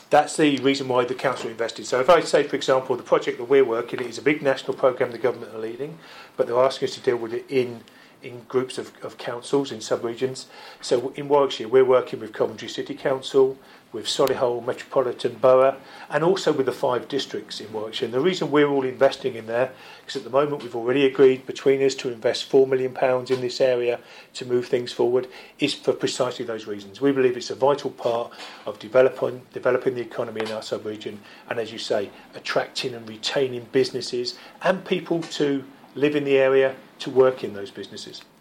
That's the reason why the council invested. So if I say, for example, the project that we're working, it is a big national programme the government are leading, but they're asking us to deal with it in groups of councils in sub-regions. So in Warwickshire, we're working with Coventry City Council, with Solihull Metropolitan Borough, and also with the 5 districts in Warwickshire. And the reason we're all investing in there is at the moment we've already agreed between us to invest £4 million in this area to move things forward, is for precisely those reasons. We believe it's a vital part of developing the economy in our sub-region, and as you say, attracting and retaining businesses and people to live in the area, to work in those businesses.